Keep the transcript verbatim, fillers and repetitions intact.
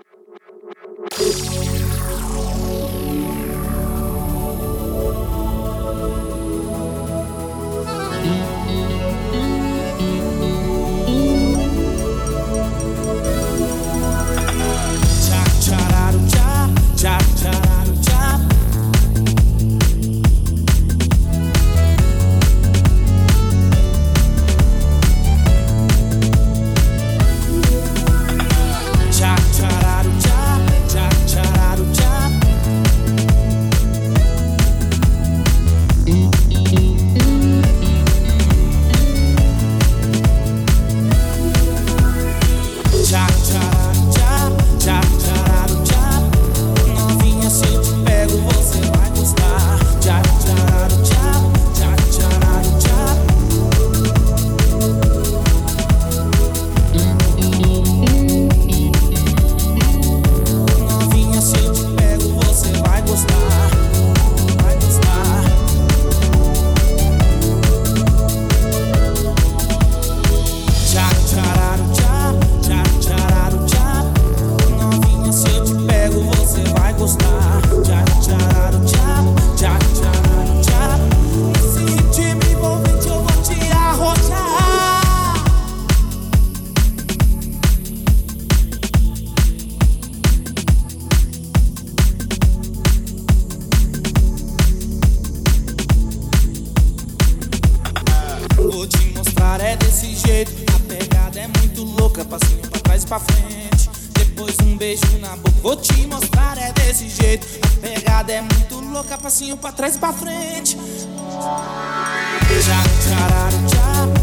Vou te mostrar, é desse jeito. A pegada é muito louca, passinho pra trás e pra frente. Depois um beijo na boca. Vou te mostrar, é desse jeito. A pegada é muito louca, passinho pra trás e pra frente. Já, tchararu, tchá.